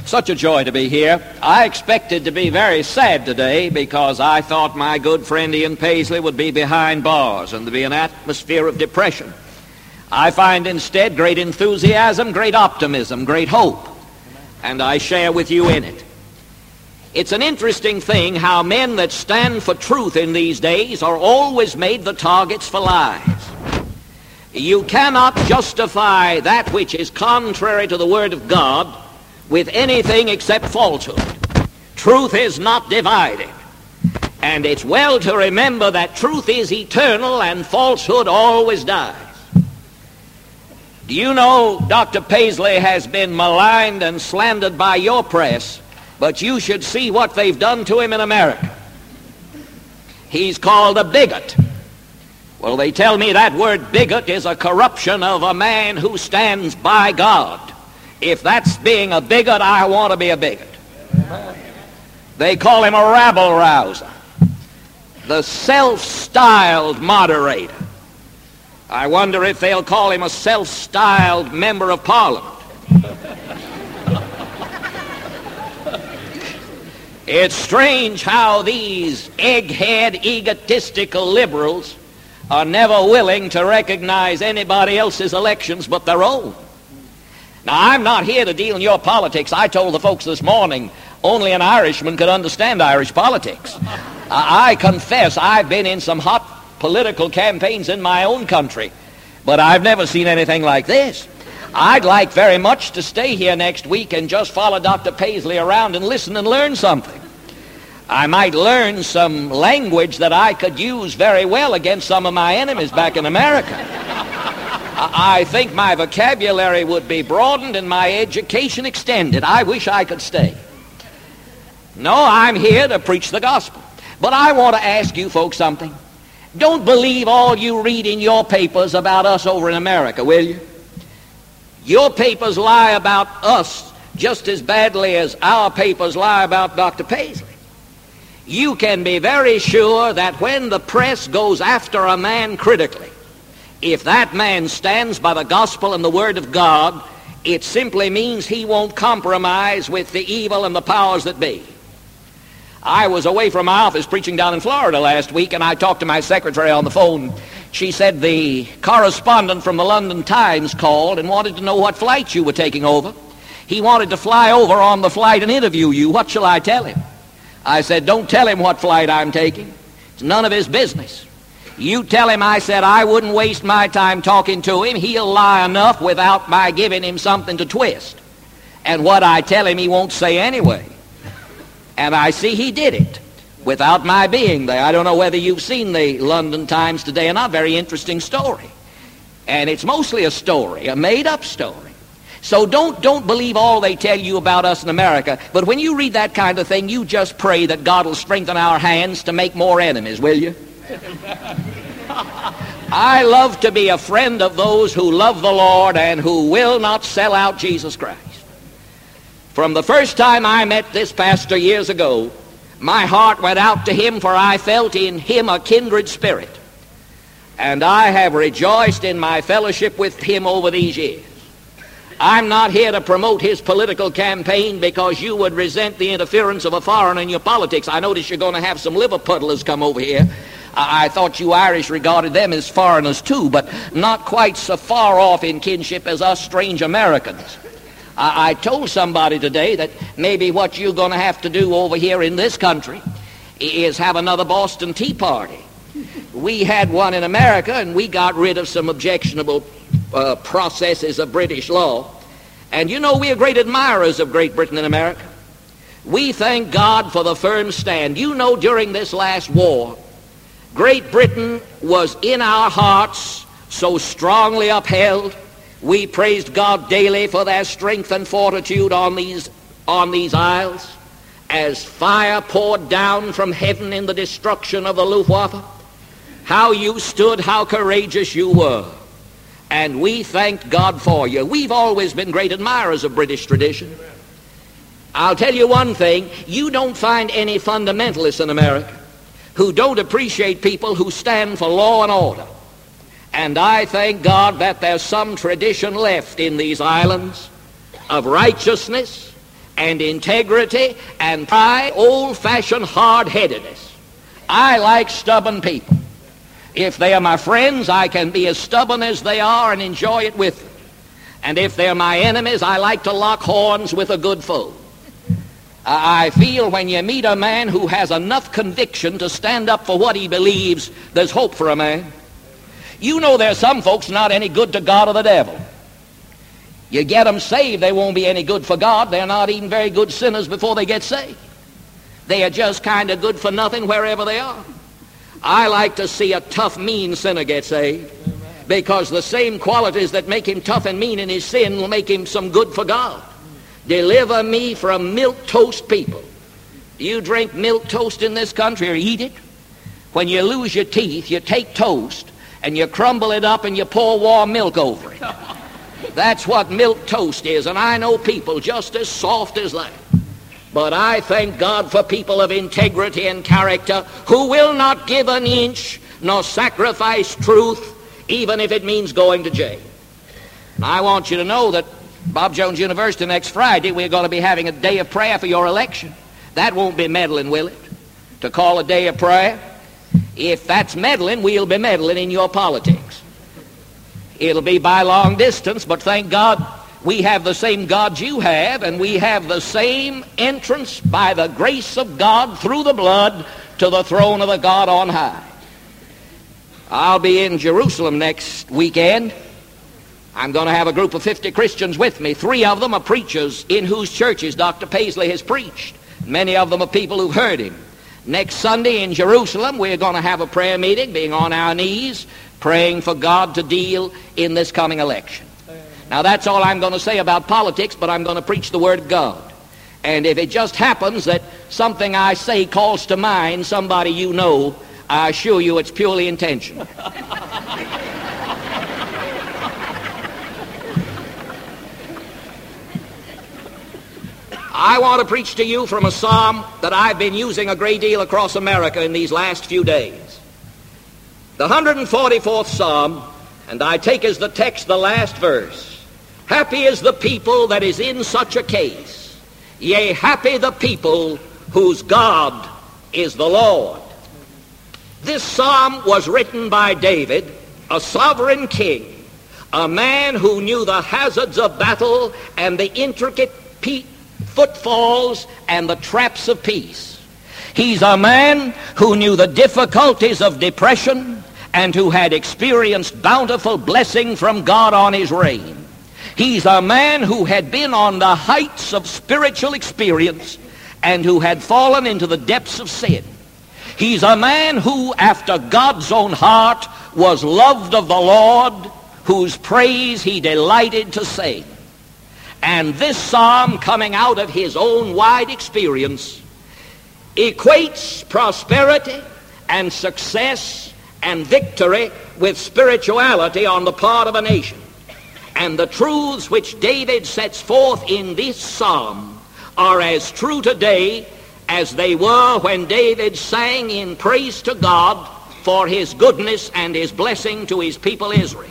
Such a joy to be here. I expected to be very sad today because I thought my good friend Ian Paisley would be behind bars and to be an atmosphere of depression. I find instead great enthusiasm, great optimism, great hope, and I share with you in it. It's an interesting thing how men that stand for truth in these days are always made the targets for lies. You cannot justify that which is contrary to the Word of God with anything except falsehood. Truth is not divided. And it's well to remember that truth is eternal and falsehood always dies. Do you know Dr. Paisley has been maligned and slandered by your press, but you should see what they've done to him in America. He's called a bigot. Well, they tell me that word bigot is a corruption of a man who stands by God. If that's being a bigot, I want to be a bigot. They call him a rabble-rouser, the self-styled moderator. I wonder if they'll call him a self-styled member of Parliament. It's strange how these egghead, egotistical liberals are never willing to recognize anybody else's elections but their own. Now, I'm not here to deal in your politics. I told the folks this morning only an Irishman could understand Irish politics. I confess I've been in some hot political campaigns in my own country, but I've never seen anything like this. I'd like very much to stay here next week and just follow Dr. Paisley around and listen and learn something. I might learn some language that I could use very well against some of my enemies back in America. I think my vocabulary would be broadened and my education extended. I wish I could stay. No, I'm here to preach the gospel. But I want to ask you folks something. Don't believe all you read in your papers about us over in America, will you? Your papers lie about us just as badly as our papers lie about Dr. Paisley. You can be very sure that when the press goes after a man critically, if that man stands by the gospel and the Word of God, it simply means he won't compromise with the evil and the powers that be. I was away from my office preaching down in Florida last week, and I talked to my secretary on the phone. She said the correspondent from the London Times called and wanted to know what flight you were taking over. He wanted to fly over on the flight and interview you. What shall I tell him? I said, don't tell him what flight I'm taking. It's none of his business. You tell him, I said, I wouldn't waste my time talking to him. He'll lie enough without my giving him something to twist. And what I tell him, he won't say anyway. And I see he did it without my being there. I don't know whether you've seen the London Times today or not. Very interesting story. And it's mostly a story, a made-up story. So don't believe all they tell you about us in America. But when you read that kind of thing, you just pray that God will strengthen our hands to make more enemies, will you? I love to be a friend of those who love the Lord and who will not sell out Jesus Christ. From the first time I met this pastor years ago, my heart went out to him, for I felt in him a kindred spirit. And I have rejoiced in my fellowship with him over these years. I'm not here to promote his political campaign because you would resent the interference of a foreigner in your politics. I notice you're going to have some Liverpudlers come over here. I thought you Irish regarded them as foreigners too, but not quite so far off in kinship as us strange Americans. I told somebody today that maybe what you're going to have to do over here in this country is have another Boston Tea Party. We had one in America, and we got rid of some objectionable processes of British law. And you know, we are great admirers of Great Britain and America. We thank God for the firm stand. You know, during this last war, Great Britain was in our hearts so strongly upheld. We praised God daily for their strength and fortitude on these isles as fire poured down from heaven in the destruction of the Luftwaffe. How you stood, how courageous you were. And we thanked God for you. We've always been great admirers of British tradition. I'll tell you one thing, you don't find any fundamentalists in America who don't appreciate people who stand for law and order. And I thank God that there's some tradition left in these islands of righteousness and integrity and pride, old-fashioned hard-headedness. I like stubborn people. If they are my friends, I can be as stubborn as they are and enjoy it with them. And if they're my enemies, I like to lock horns with a good foe. I feel when you meet a man who has enough conviction to stand up for what he believes, there's hope for a man. You know there's some folks not any good to God or the devil. You get them saved, they won't be any good for God. They're not even very good sinners before they get saved. They are just kind of good for nothing wherever they are. I like to see a tough, mean sinner get saved, because the same qualities that make him tough and mean in his sin will make him some good for God. Deliver me from milk toast people. Do you drink milk toast in this country or eat it? When you lose your teeth, you take toast and you crumble it up and you pour warm milk over it. That's what milk toast is, and I know people just as soft as that. But I thank God for people of integrity and character who will not give an inch nor sacrifice truth, even if it means going to jail. And I want you to know that Bob Jones University next Friday, we're going to be having a day of prayer for your election. That won't be meddling, will it? To call a day of prayer? If that's meddling, we'll be meddling in your politics. It'll be by long distance, but thank God we have the same God you have, and we have the same entrance by the grace of God through the blood to the throne of the God on high. I'll be in Jerusalem next weekend. I'm going to have a group of 50 Christians with me. 3 of them are preachers in whose churches Dr. Paisley has preached. Many of them are people who've heard him. Next Sunday in Jerusalem, we're going to have a prayer meeting, being on our knees, praying for God to deal in this coming election. Now, that's all I'm going to say about politics, but I'm going to preach the Word of God. And if it just happens that something I say calls to mind somebody you know, I assure you it's purely intentional. I want to preach to you from a psalm that I've been using a great deal across America in these last few days. The 144th Psalm, and I take as the text the last verse. Happy is the people that is in such a case. Yea, happy the people whose God is the Lord. This psalm was written by David, a sovereign king, a man who knew the hazards of battle and the intricate footfalls and the traps of peace. He's a man who knew the difficulties of depression and who had experienced bountiful blessing from God on his reign. He's a man who had been on the heights of spiritual experience and who had fallen into the depths of sin. He's a man who, after God's own heart, was loved of the Lord, whose praise he delighted to sing. And this psalm, coming out of his own wide experience, equates prosperity and success and victory with spirituality on the part of a nation. And the truths which David sets forth in this psalm are as true today as they were when David sang in praise to God for his goodness and his blessing to his people Israel.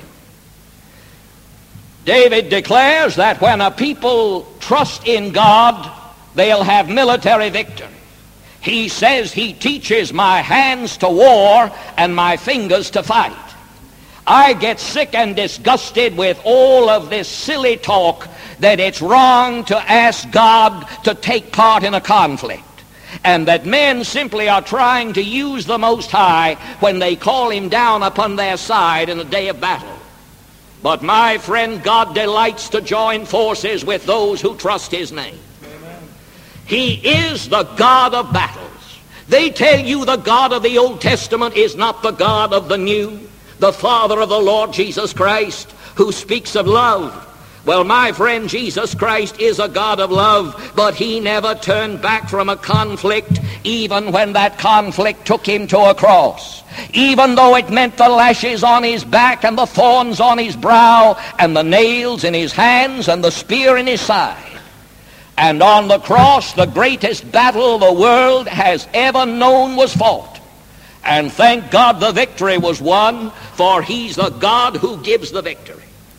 David declares that when a people trust in God, they'll have military victory. He says he teaches my hands to war and my fingers to fight. I get sick and disgusted with all of this silly talk that it's wrong to ask God to take part in a conflict, and that men simply are trying to use the Most High when they call him down upon their side in a day of battle. But my friend, God delights to join forces with those who trust his name. Amen. He is the God of battles. They tell you the God of the Old Testament is not the God of the New, the Father of the Lord Jesus Christ, who speaks of love. Well, my friend, Jesus Christ is a God of love, but he never turned back from a conflict, even when that conflict took him to a cross. Even though it meant the lashes on his back and the thorns on his brow and the nails in his hands and the spear in his side. And on the cross, the greatest battle the world has ever known was fought. And thank God the victory was won, for he's the God who gives the victory.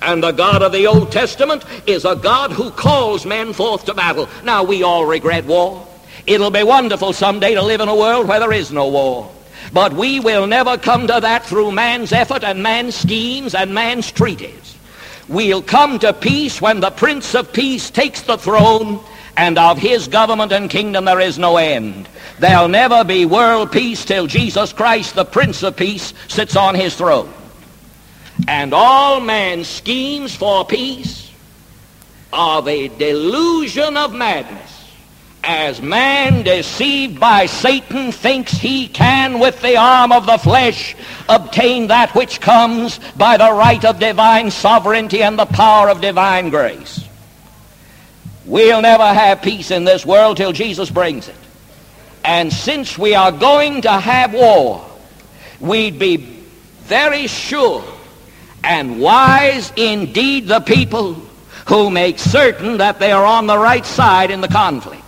And the God of the Old Testament is a God who calls men forth to battle. Now, we all regret war. It'll be wonderful someday to live in a world where there is no war. But we will never come to that through man's effort and man's schemes and man's treaties. We'll come to peace when the Prince of Peace takes the throne, and of his government and kingdom there is no end. There'll never be world peace till Jesus Christ, the Prince of Peace, sits on his throne. And all man's schemes for peace are the delusion of madness, as man, deceived by Satan, thinks he can with the arm of the flesh obtain that which comes by the right of divine sovereignty and the power of divine grace. We'll never have peace in this world till Jesus brings it. And since we are going to have war, we'd be very sure and wise indeed the people who make certain that they are on the right side in the conflict.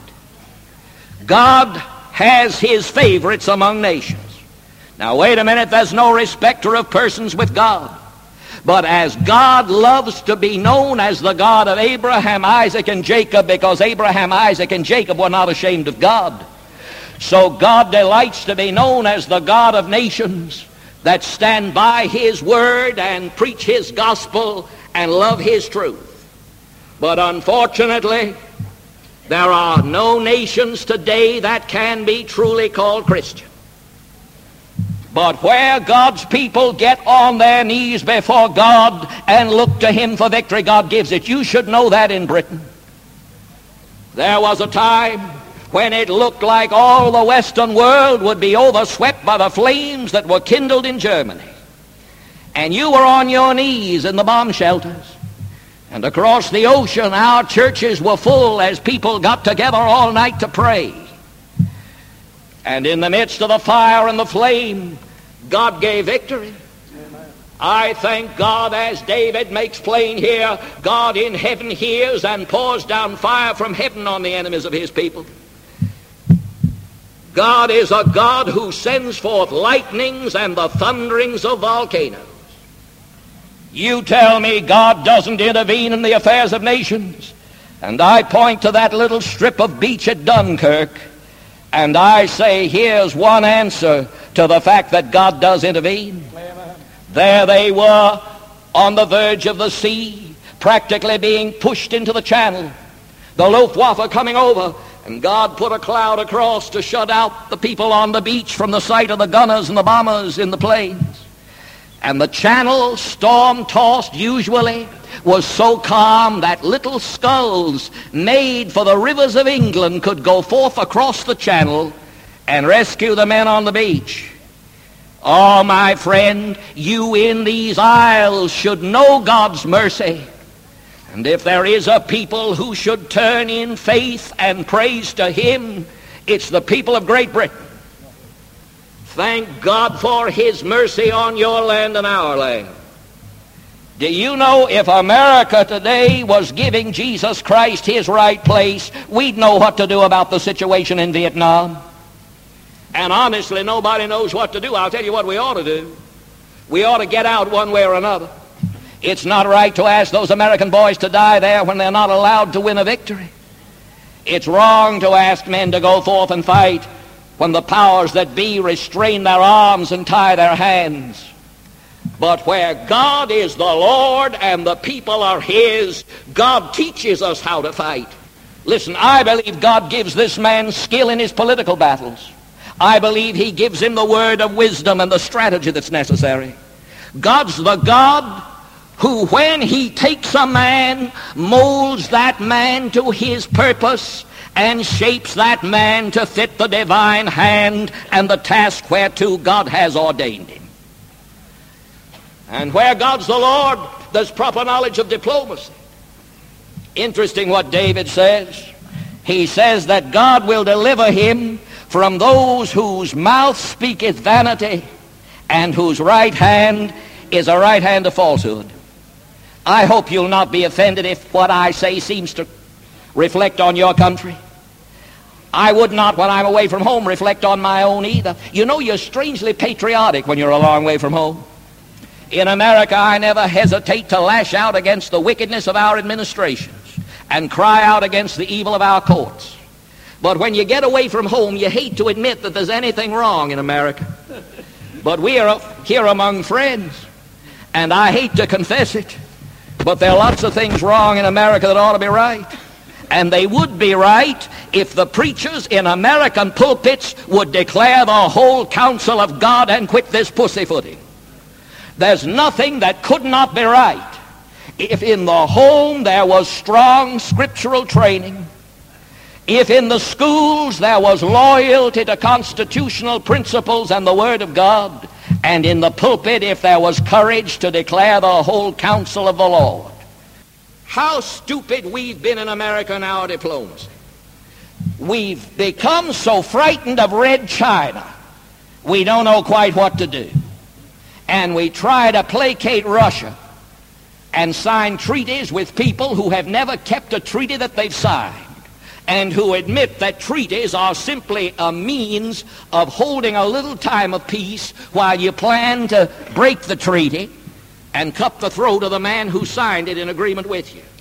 God has his favorites among nations. Now wait a minute, there's no respecter of persons with God. But as God loves to be known as the God of Abraham, Isaac, and Jacob, because Abraham, Isaac, and Jacob were not ashamed of God, so God delights to be known as the God of nations that stand by his word and preach his gospel and love his truth. But unfortunately, there are no nations today that can be truly called Christian. But where God's people get on their knees before God and look to him for victory, God gives it. You should know that in Britain. There was a time when it looked like all the Western world would be overswept by the flames that were kindled in Germany. And you were on your knees in the bomb shelters. And across the ocean, our churches were full as people got together all night to pray. And in the midst of the fire and the flame, God gave victory. I thank God, as David makes plain here, God in heaven hears and pours down fire from heaven on the enemies of his people. God is a God who sends forth lightnings and the thunderings of volcanoes. You tell me God doesn't intervene in the affairs of nations, and I point to that little strip of beach at Dunkirk, and I say, here's one answer to the fact that God does intervene. There they were on the verge of the sea, practically being pushed into the channel, the Luftwaffe coming over, and God put a cloud across to shut out the people on the beach from the sight of the gunners and the bombers in the planes. And the channel, storm-tossed usually, was so calm that little sculls made for the rivers of England could go forth across the channel and rescue the men on the beach. Oh, my friend, you in these isles should know God's mercy. And if there is a people who should turn in faith and praise to him, it's the people of Great Britain. Thank God for his mercy on your land and our land. Do you know, if America today was giving Jesus Christ his right place, we'd know what to do about the situation in Vietnam? And honestly, nobody knows what to do. I'll tell you what we ought to do. We ought to get out one way or another. It's not right to ask those American boys to die there when they're not allowed to win a victory. It's wrong to ask men to go forth and fight when the powers that be restrain their arms and tie their hands. But where God is the Lord and the people are his, God teaches us how to fight. Listen, I believe God gives this man skill in his political battles. I believe he gives him the word of wisdom and the strategy that's necessary. God's the God who, when he takes a man, molds that man to his purpose and shapes that man to fit the divine hand and the task whereto God has ordained him. And where God's the Lord, there's proper knowledge of diplomacy. Interesting what David says. He says that God will deliver him from those whose mouth speaketh vanity and whose right hand is a right hand of falsehood. I hope you'll not be offended if what I say seems to reflect on your country. I would not, when I'm away from home, reflect on my own either. You know, you're strangely patriotic when you're a long way from home. In America, I never hesitate to lash out against the wickedness of our administrations and cry out against the evil of our courts. But when you get away from home, you hate to admit that there's anything wrong in America. But we are here among friends, and I hate to confess it, but there are lots of things wrong in America that ought to be right. And they would be right if the preachers in American pulpits would declare the whole counsel of God and quit this pussyfooting. There's nothing that could not be right if in the home there was strong scriptural training, if in the schools there was loyalty to constitutional principles and the Word of God, and in the pulpit if there was courage to declare the whole counsel of the Lord. How stupid we've been in America in our diplomacy. We've become so frightened of Red China, we don't know quite what to do. And we try to placate Russia and sign treaties with people who have never kept a treaty that they've signed, and who admit that treaties are simply a means of holding a little time of peace while you plan to break the treaty and cut the throat of the man who signed it in agreement with you.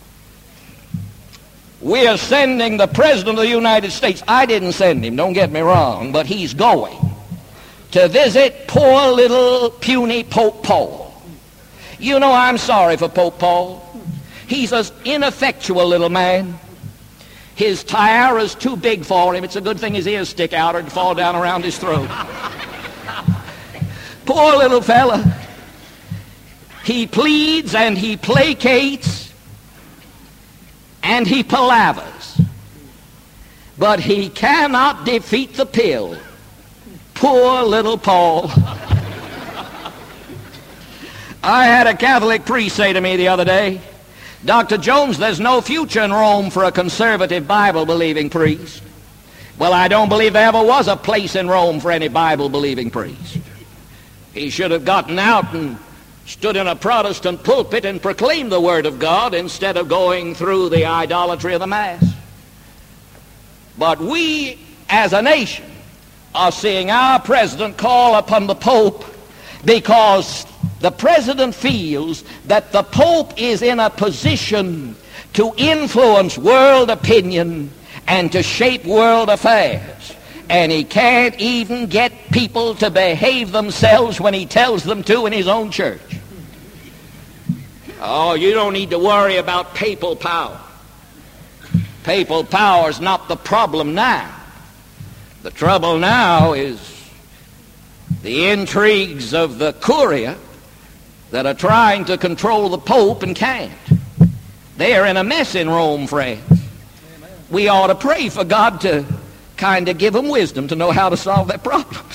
We are sending the President of the United States. I didn't send him, don't get me wrong, but he's going to visit poor little puny Pope Paul. You know, I'm sorry for Pope Paul. He's an ineffectual little man. His tiara is too big for him. It's a good thing his ears stick out or it'd fall down around his throat. Poor little fella. He pleads and he placates and he palavers, but he cannot defeat the pill. Poor little Paul. I had a Catholic priest say to me the other day, Dr. Jones, there's no future in Rome for a conservative Bible-believing priest. Well, I don't believe there ever was a place in Rome for any Bible-believing priest. He should have gotten out and stood in a Protestant pulpit and proclaimed the Word of God instead of going through the idolatry of the Mass. But we, as a nation, are seeing our president call upon the Pope because the president feels that the Pope is in a position to influence world opinion and to shape world affairs. And he can't even get people to behave themselves when he tells them to in his own church. Oh, you don't need to worry about papal power. Papal power is not the problem now. The trouble now is the intrigues of the Curia that are trying to control the Pope and can't. They're in a mess in Rome, friends. We ought to pray for God to kind of give them wisdom to know how to solve their problems.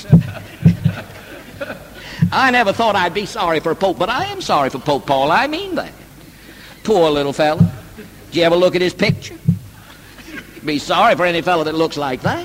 I never thought I'd be sorry for Pope, but I am sorry for Pope Paul. I mean that. Poor little fella. Did you ever look at his picture? Be sorry for any fellow that looks like that.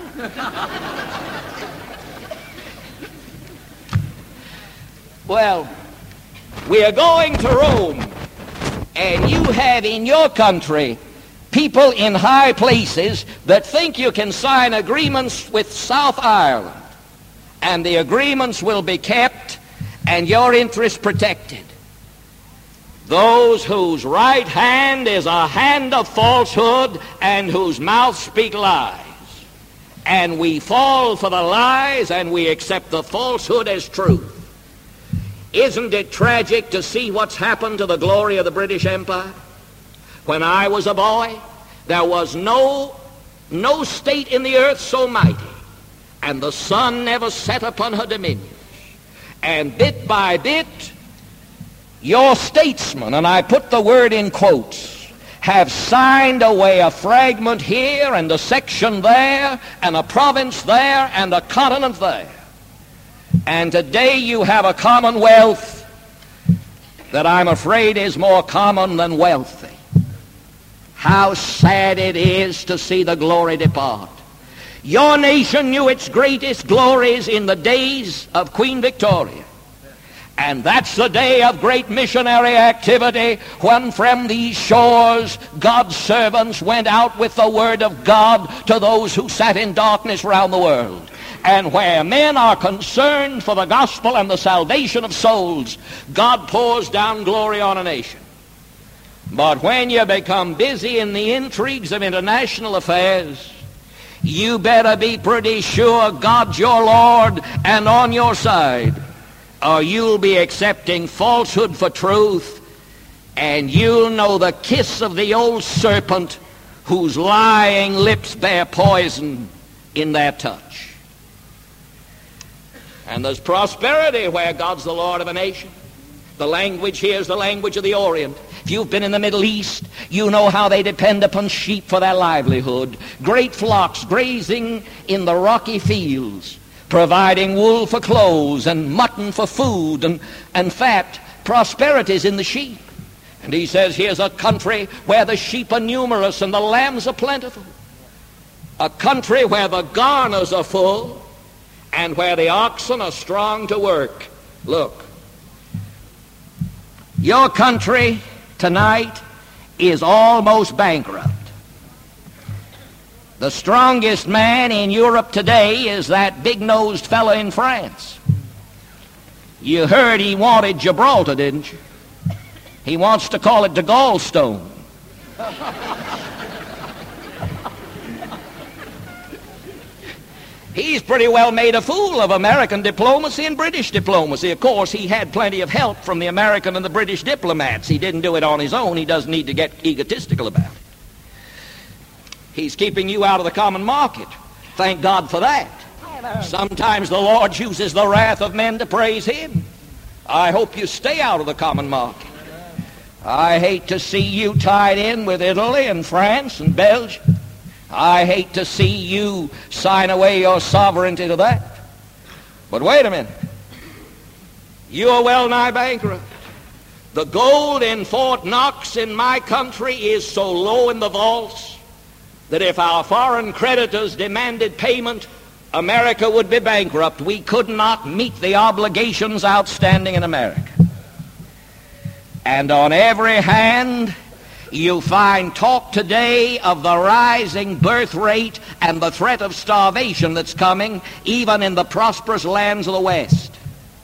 Well, we are going to Rome, and you have in your country people in high places that think you can sign agreements with South Ireland, and the agreements will be kept and your interests protected. Those whose right hand is a hand of falsehood and whose mouth speak lies. And we fall for the lies and we accept the falsehood as truth. Isn't it tragic to see what's happened to the glory of the British Empire? When I was a boy, there was no state in the earth so mighty, and the sun never set upon her dominions. And bit by bit, your statesmen, and I put the word in quotes, have signed away a fragment here and a section there and a province there and a continent there. And today you have a commonwealth that I'm afraid is more common than wealthy. How sad it is to see the glory depart. Your nation knew its greatest glories in the days of Queen Victoria. And that's the day of great missionary activity when from these shores God's servants went out with the word of God to those who sat in darkness around the world. and where men are concerned for the gospel and the salvation of souls, God pours down glory on a nation. But when you become busy in the intrigues of international affairs, you better be pretty sure God's your Lord and on your side, or you'll be accepting falsehood for truth, and you'll know the kiss of the old serpent whose lying lips bear poison in their touch. And there's prosperity where God's the Lord of a nation. The language here is the language of the Orient. If you've been in the Middle East, you know how they depend upon sheep for their livelihood. Great flocks grazing in the rocky fields, providing wool for clothes and mutton for food and fat. Prosperity's in the sheep. And he says, here's a country where the sheep are numerous and the lambs are plentiful. A country where the garners are full and where the oxen are strong to work. Look, your country tonight is almost bankrupt. The strongest man in Europe today is that big-nosed fellow in France. You heard he wanted Gibraltar, didn't you? He wants to call it the Gallstone. He's pretty well made a fool of American diplomacy and British diplomacy. Of course, he had plenty of help from the American and the British diplomats. He didn't do it on his own. He doesn't need to get egotistical about it. He's keeping you out of the common market. Thank God for that. Sometimes the Lord uses the wrath of men to praise him. I hope you stay out of the common market. I hate to see you tied in with Italy and France and Belgium. I hate to see you sign away your sovereignty to that. But wait a minute. You are well nigh bankrupt. The gold in Fort Knox in my country is so low in the vaults that if our foreign creditors demanded payment, America would be bankrupt. We could not meet the obligations outstanding in America. And on every hand, you find talk today of the rising birth rate and the threat of starvation that's coming even in the prosperous lands of the West.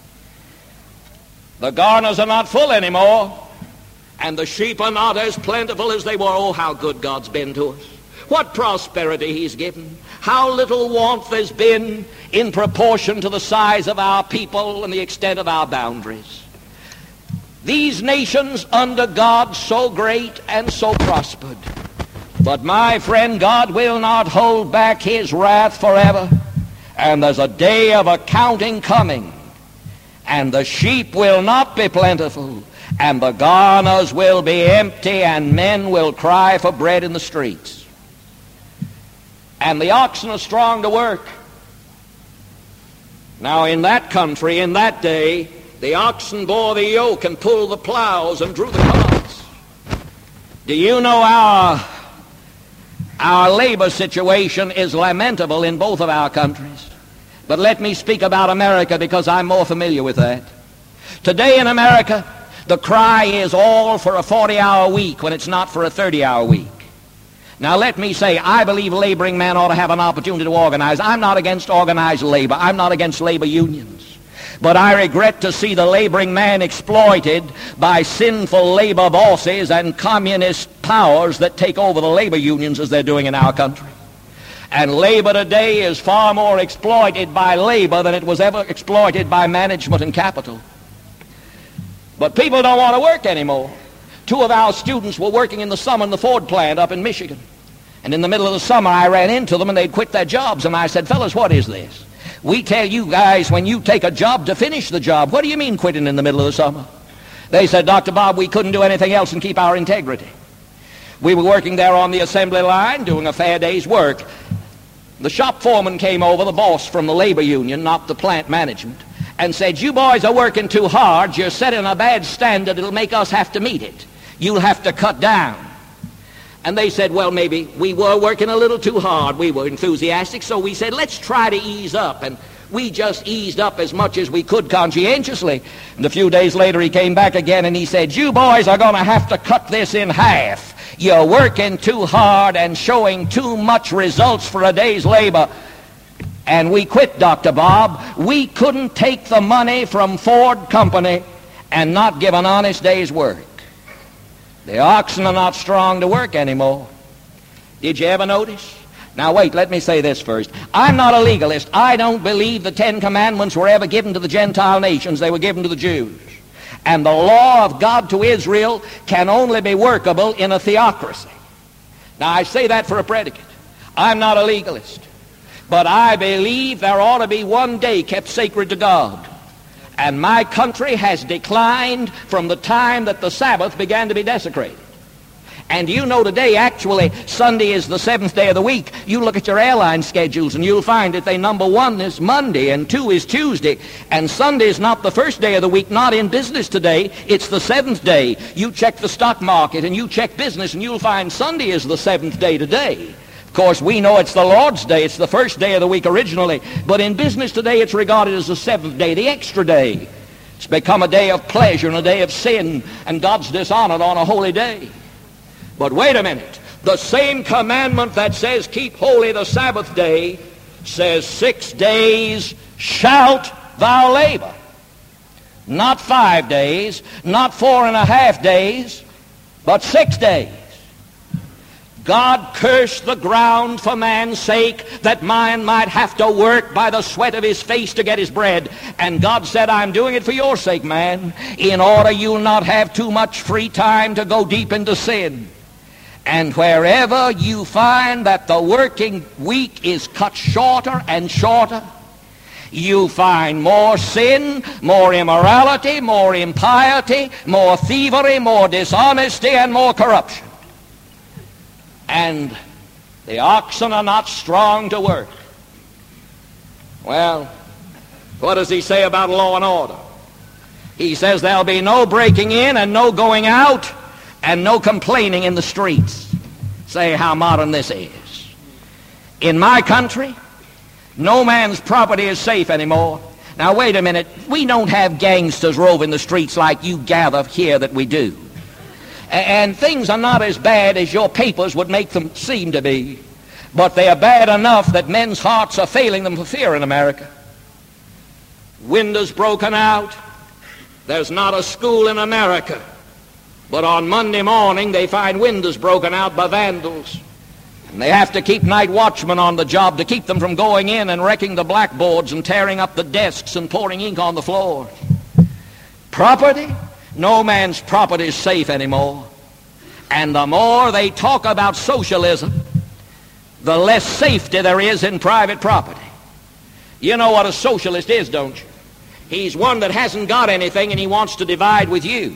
The garners are not full anymore, and the sheep are not as plentiful as they were. Oh, how good God's been to us. What prosperity he's given. How little warmth there's been in proportion to the size of our people and the extent of our boundaries. These nations under God so great and so prospered. But my friend, God will not hold back his wrath forever. And there's a day of accounting coming. And the sheep will not be plentiful. And the garners will be empty. And men will cry for bread in the streets. And the oxen are strong to work. Now in that country, in that day, the oxen bore the yoke and pulled the plows and drew the carts. Do you know our labor situation is lamentable in both of our countries? But let me speak about America because I'm more familiar with that. Today in America, the cry is all for a 40-hour week when it's not for a 30-hour week. Now let me say, I believe laboring men ought to have an opportunity to organize. I'm not against organized labor. I'm not against labor unions. But I regret to see the laboring man exploited by sinful labor bosses and communist powers that take over the labor unions as they're doing in our country. And labor today is far more exploited by labor than it was ever exploited by management and capital. But people don't want to work anymore. 2 of our students were working in the summer in the Ford plant up in Michigan. And in the middle of the summer I ran into them and they'd quit their jobs. And I said, fellas, what is this? We tell you guys when you take a job to finish the job. What do you mean quitting in the middle of the summer? They said, Dr. Bob, we couldn't do anything else and keep our integrity. We were working there on the assembly line doing a fair day's work. The shop foreman came over, the boss from the labor union, not the plant management, and said, you boys are working too hard. You're setting a bad standard. It'll make us have to meet it. You'll have to cut down. And they said, well, maybe we were working a little too hard. We were enthusiastic, so we said, let's try to ease up. And we just eased up as much as we could conscientiously. And a few days later, he came back again, and he said, you boys are going to have to cut this in half. You're working too hard and showing too much results for a day's labor. and we quit, Dr. Bob. We couldn't take the money from Ford Company and not give an honest day's work. The oxen are not strong to work anymore. Did you ever notice? Now wait, let me say this first. I'm not a legalist. I don't believe the Ten Commandments were ever given to the Gentile nations. They were given to the Jews. And the law of God to Israel can only be workable in a theocracy. Now I say that for a predicate. I'm not a legalist. But I believe there ought to be one day kept sacred to God. And my country has declined from the time that the Sabbath began to be desecrated. And you know today, actually, Sunday is the seventh day of the week. You look at your airline schedules and you'll find that number 1 is Monday and 2 is Tuesday. And Sunday is not the first day of the week, not in business today. It's the seventh day. You check the stock market and you check business and you'll find Sunday is the seventh day today. Of course, we know it's the Lord's Day. It's the first day of the week originally. But in business today, it's regarded as the seventh day, the extra day. It's become a day of pleasure and a day of sin, and God's dishonored on a holy day. But wait a minute. The same commandment that says keep holy the Sabbath day says 6 days shalt thou labor. Not 5 days, not 4.5 days, but 6 days. God cursed the ground for man's sake, that man might have to work by the sweat of his face to get his bread. And God said, I'm doing it for your sake, man, in order you'll not have too much free time to go deep into sin. And wherever you find that the working week is cut shorter and shorter, you find more sin, more immorality, more impiety, more thievery, more dishonesty, and more corruption. And the oxen are not strong to work. Well, what does he say about law and order? He says there'll be no breaking in and no going out and no complaining in the streets. Say how modern this is. In my country, no man's property is safe anymore. Now wait a minute. We don't have gangsters roving the streets like you gather here that we do. And things are not as bad as your papers would make them seem to be. But they are bad enough that men's hearts are failing them for fear in America. Windows broken out. There's not a school in America. But on Monday morning they find windows broken out by vandals. And they have to keep night watchmen on the job to keep them from going in and wrecking the blackboards and tearing up the desks and pouring ink on the floor. Property? No man's property is safe anymore. And the more they talk about socialism, the less safety there is in private property. You know what a socialist is, don't you? He's one that hasn't got anything and he wants to divide with you.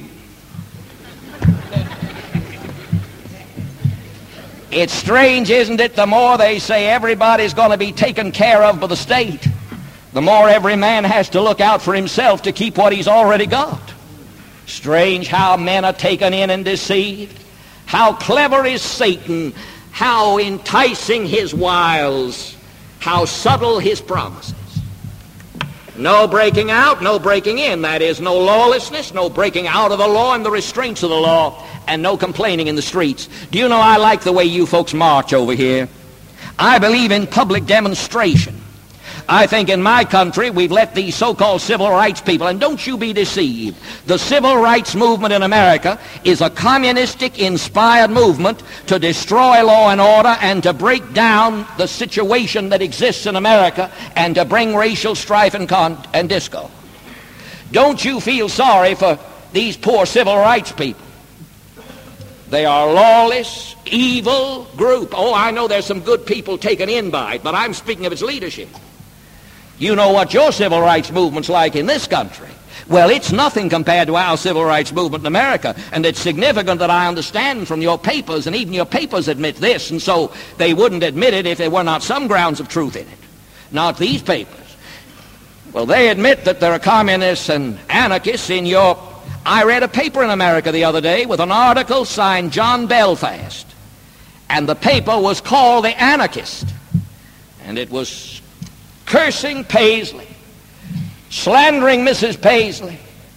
It's strange, isn't it? The more they say everybody's going to be taken care of by the state, the more every man has to look out for himself to keep what he's already got. Strange how men are taken in and deceived. How clever is Satan. How enticing his wiles. How subtle his promises. No breaking out, no breaking in. That is, no lawlessness, no breaking out of the law and the restraints of the law, and no complaining in the streets. Do you know, I like the way you folks march over here. I believe in public demonstration. I think in my country we've let these so-called civil rights people, and don't you be deceived, the civil rights movement in America is a communistic-inspired movement to destroy law and order and to break down the situation that exists in America and to bring racial strife and discord. Don't you feel sorry for these poor civil rights people? They are a lawless, evil group. Oh, I know there's some good people taken in by it, but I'm speaking of its leadership. You know what your civil rights movement's like in this country. Well, it's nothing compared to our civil rights movement in America. And it's significant that I understand from your papers, and even your papers admit this, and so they wouldn't admit it if there were not some grounds of truth in it. Not these papers. Well, they admit that there are communists and anarchists in your... I read a paper in America the other day with an article signed John Belfast. And the paper was called The Anarchist. And it was cursing Paisley, slandering Mrs. Paisley,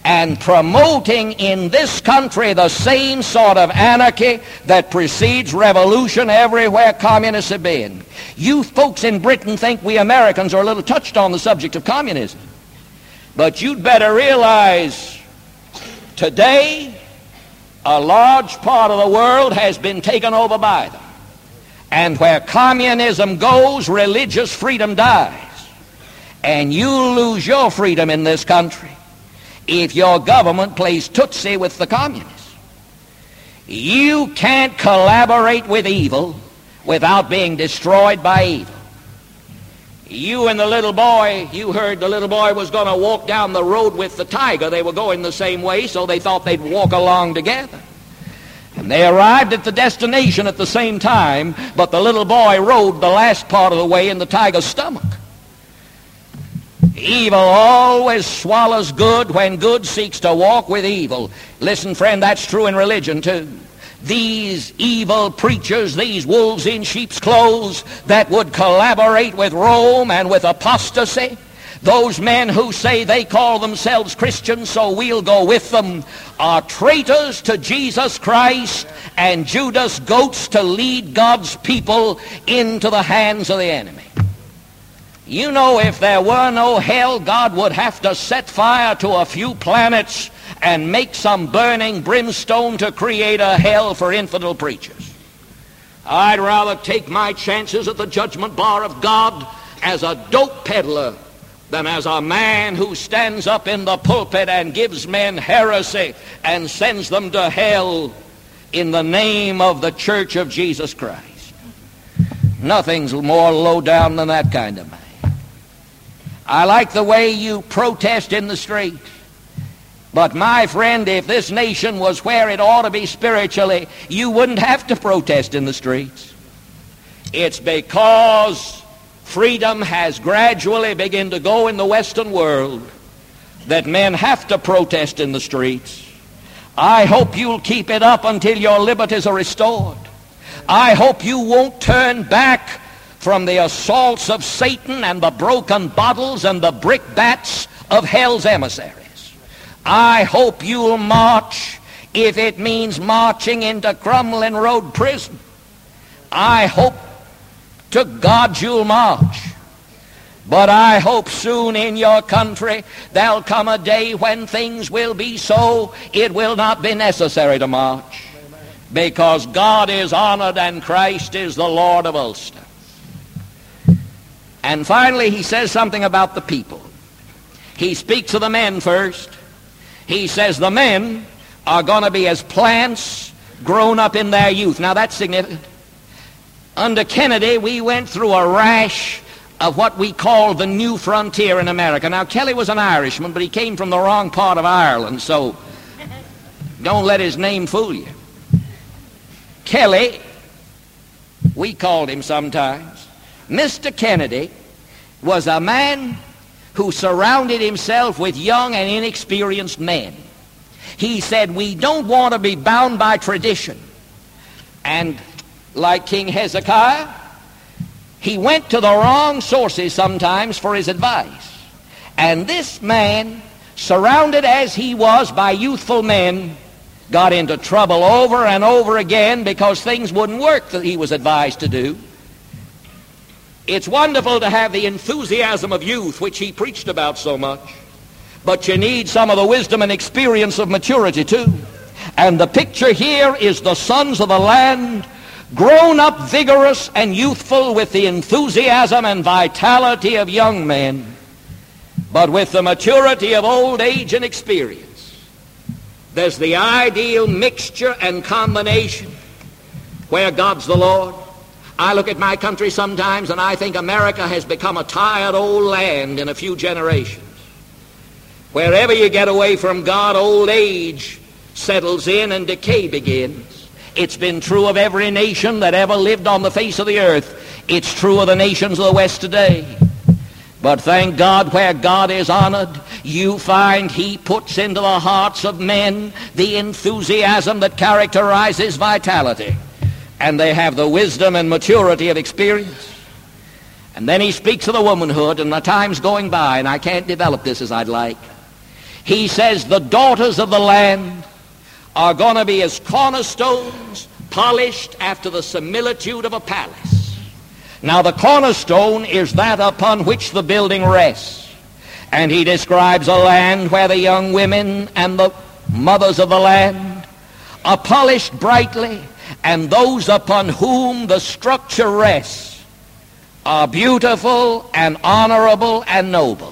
and promoting in this country the same sort of anarchy that precedes revolution everywhere communists have been. You folks in Britain think we Americans are a little touched on the subject of communism. But you'd better realize today a large part of the world has been taken over by them. And where communism goes, religious freedom dies. And you'll lose your freedom in this country if your government plays Tootsie with the communists. You can't collaborate with evil without being destroyed by evil. You and the little boy, you heard the little boy was going to walk down the road with the tiger. They were going the same way, so they thought they'd walk along together. And they arrived at the destination at the same time, but the little boy rode the last part of the way in the tiger's stomach. Evil always swallows good when good seeks to walk with evil. Listen, friend, that's true in religion too. These evil preachers, these wolves in sheep's clothes that would collaborate with Rome and with apostasy, those men who say they call themselves Christians, so we'll go with them, are traitors to Jesus Christ and Judas goats to lead God's people into the hands of the enemy. You know, if there were no hell, God would have to set fire to a few planets and make some burning brimstone to create a hell for infidel preachers. I'd rather take my chances at the judgment bar of God as a dope peddler than as a man who stands up in the pulpit and gives men heresy and sends them to hell in the name of the Church of Jesus Christ. Nothing's more low down than that kind of man. I like the way you protest in the street. But my friend, if this nation was where it ought to be spiritually, you wouldn't have to protest in the streets. It's because freedom has gradually begun to go in the Western world that men have to protest in the streets. I hope you'll keep it up until your liberties are restored. I hope you won't turn back from the assaults of Satan and the broken bottles and the brickbats of hell's emissaries. I hope you'll march if it means marching into Crumlin Road Prison. I hope to God you'll march. But I hope soon in your country there'll come a day when things will be so it will not be necessary to march, because God is honored and Christ is the Lord of Ulster. And finally, he says something about the people. He speaks of the men first. He says the men are going to be as plants grown up in their youth. Now, that's significant. Under Kennedy, we went through a rash of what we call the new frontier in America. Now, Kelly was an Irishman, but he came from the wrong part of Ireland, so don't let his name fool you. Kelly, we called him sometimes. Mr. Kennedy was a man who surrounded himself with young and inexperienced men. He said, we don't want to be bound by tradition. And like King Hezekiah, he went to the wrong sources sometimes for his advice. And this man, surrounded as he was by youthful men, got into trouble over and over again because things wouldn't work that he was advised to do. It's wonderful to have the enthusiasm of youth, which he preached about so much. But you need some of the wisdom and experience of maturity too. And the picture here is the sons of the land, grown up vigorous and youthful with the enthusiasm and vitality of young men, but with the maturity of old age and experience. There's the ideal mixture and combination where God's the Lord. I look at my country sometimes and I think America has become a tired old land in a few generations. Wherever you get away from God, old age settles in and decay begins. It's been true of every nation that ever lived on the face of the earth. It's true of the nations of the West today. But thank God, where God is honored, you find he puts into the hearts of men the enthusiasm that characterizes vitality. And they have the wisdom and maturity of experience. And then he speaks of the womanhood, and the time's going by, and I can't develop this as I'd like. He says the daughters of the land are going to be as cornerstones, polished after the similitude of a palace. Now the cornerstone is that upon which the building rests. And he describes a land where the young women and the mothers of the land are polished brightly, and those upon whom the structure rests are beautiful and honorable and noble.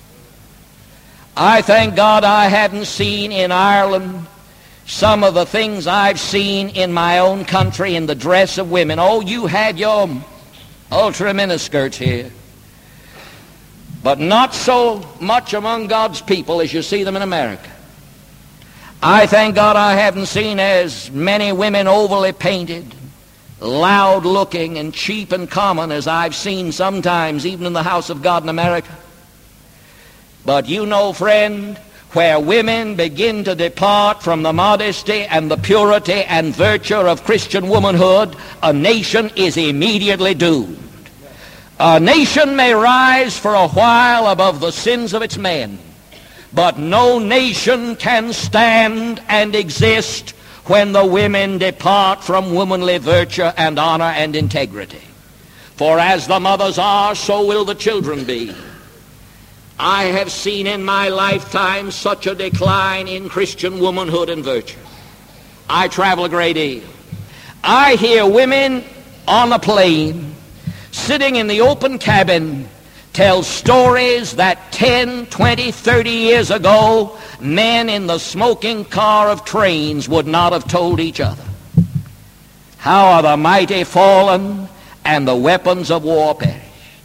I thank God I hadn't seen in Ireland some of the things I've seen in my own country in the dress of women. Oh, you had your ultra miniskirts here, but not so much among God's people as you see them in America. I thank God I haven't seen as many women overly painted, loud looking, and cheap and common as I've seen sometimes even in the house of God in America. But you know, friend, where women begin to depart from the modesty and the purity and virtue of Christian womanhood, a nation is immediately doomed. A nation may rise for a while above the sins of its men, but no nation can stand and exist when the women depart from womanly virtue and honor and integrity. For as the mothers are, so will the children be. I have seen in my lifetime such a decline in Christian womanhood and virtue. I travel a great deal. I hear women on a plane, sitting in the open cabin, tell stories that 10, 20, 30 years ago, men in the smoking car of trains would not have told each other. How are the mighty fallen and the weapons of war perished?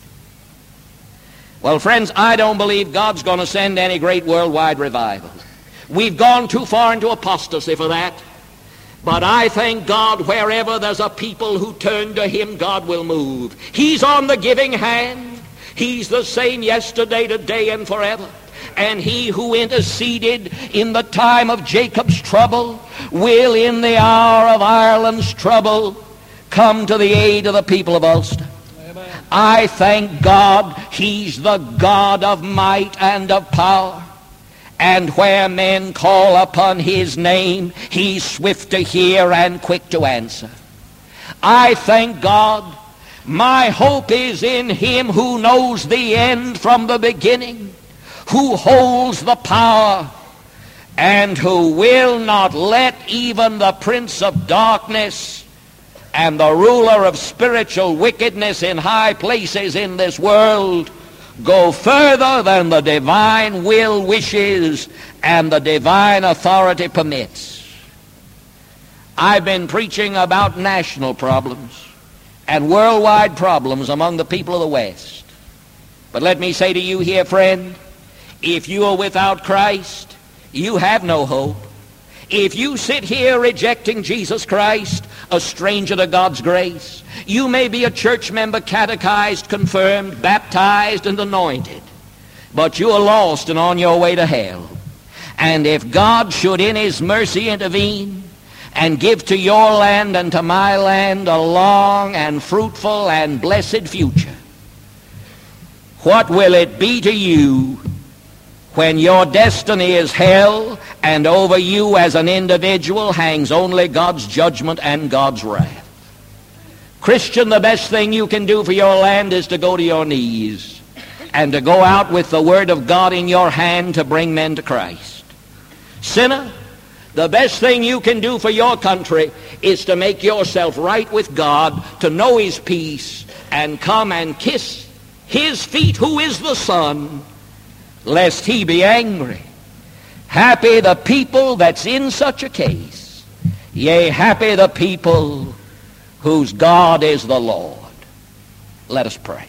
Well, friends, I don't believe God's going to send any great worldwide revival. We've gone too far into apostasy for that. But I thank God wherever there's a people who turn to Him, God will move. He's on the giving hand. He's the same yesterday, today, and forever. And He who interceded in the time of Jacob's trouble will in the hour of Ireland's trouble come to the aid of the people of Ulster. I thank God He's the God of might and of power. And where men call upon His name, He's swift to hear and quick to answer. I thank God. My hope is in Him who knows the end from the beginning, who holds the power, and who will not let even the prince of darkness and the ruler of spiritual wickedness in high places in this world go further than the divine will wishes and the divine authority permits. I've been preaching about national problems and worldwide problems among the people of the West. But let me say to you here, friend, if you are without Christ, you have no hope. If you sit here rejecting Jesus Christ, a stranger to God's grace, you may be a church member, catechized, confirmed, baptized, and anointed, but you are lost and on your way to hell. And if God should in His mercy intervene and give to your land and to my land a long and fruitful and blessed future, what will it be to you when your destiny is hell and over you as an individual hangs only God's judgment and God's wrath? Christian, the best thing you can do for your land is to go to your knees and to go out with the Word of God in your hand to bring men to Christ. Sinner, the best thing you can do for your country is to make yourself right with God, to know His peace, and come and kiss His feet, who is the Son, lest He be angry. Happy the people that's in such a case. Yea, happy the people whose God is the Lord. Let us pray.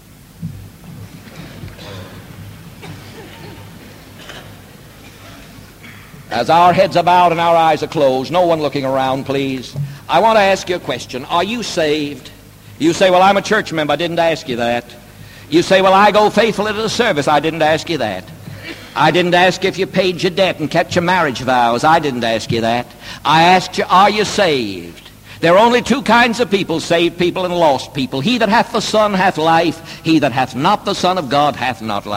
As our heads are bowed and our eyes are closed, no one looking around, please, I want to ask you a question. Are you saved? You say, well, I'm a church member. I didn't ask you that. You say, well, I go faithfully to the service. I didn't ask you that. I didn't ask if you paid your debt and kept your marriage vows. I didn't ask you that. I asked you, are you saved? There are only two kinds of people, saved people and lost people. He that hath the Son hath life. He that hath not the Son of God hath not life.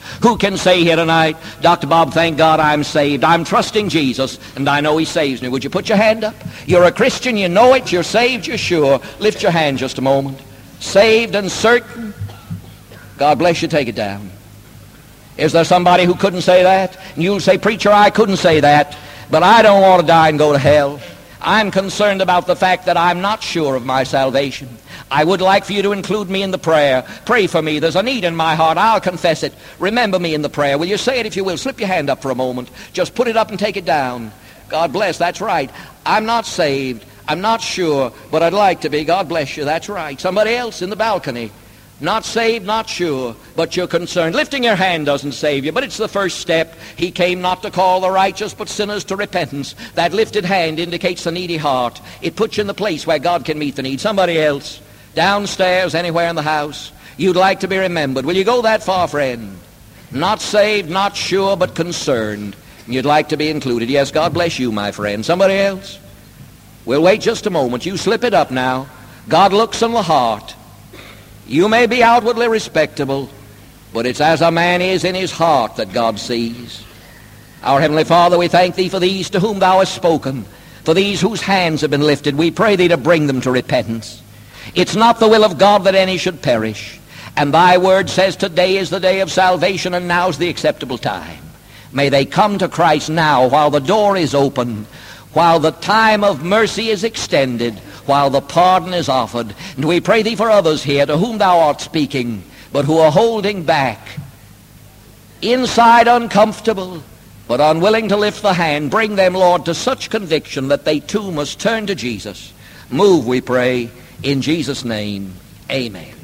Who can say here tonight, Dr. Bob, thank God I'm saved. I'm trusting Jesus, and I know he saves me. Would you put your hand up? You're a Christian, you know it, you're saved, you're sure. Lift your hand just a moment. Saved and certain. God bless you, take it down. Is there somebody who couldn't say that? And you'll say, preacher, I couldn't say that, but I don't want to die and go to hell. I'm concerned about the fact that I'm not sure of my salvation. I would like for you to include me in the prayer. Pray for me. There's a need in my heart. I'll confess it. Remember me in the prayer. Will you say it if you will? Slip your hand up for a moment. Just put it up and take it down. God bless. That's right. I'm not saved. I'm not sure, but I'd like to be. God bless you. That's right. Somebody else in the balcony. Not saved, not sure, but you're concerned. Lifting your hand doesn't save you, but it's the first step. He came not to call the righteous, but sinners to repentance. That lifted hand indicates the needy heart. It puts you in the place where God can meet the need. Somebody else, downstairs, anywhere in the house, you'd like to be remembered. Will you go that far, friend? Not saved, not sure, but concerned. You'd like to be included. Yes, God bless you, my friend. Somebody else? We'll wait just a moment. You slip it up now. God looks in the heart. You may be outwardly respectable, but it's as a man is in his heart that God sees. Our Heavenly Father, we thank thee for these to whom thou hast spoken, for these whose hands have been lifted. We pray thee to bring them to repentance. It's not the will of God that any should perish. And thy word says today is the day of salvation, and now's the acceptable time. May they come to Christ now while the door is open, while the time of mercy is extended, while the pardon is offered. And we pray thee for others here to whom thou art speaking, but who are holding back, inside uncomfortable, but unwilling to lift the hand. Bring them, Lord, to such conviction that they too must turn to Jesus. Move, we pray, in Jesus' name. Amen.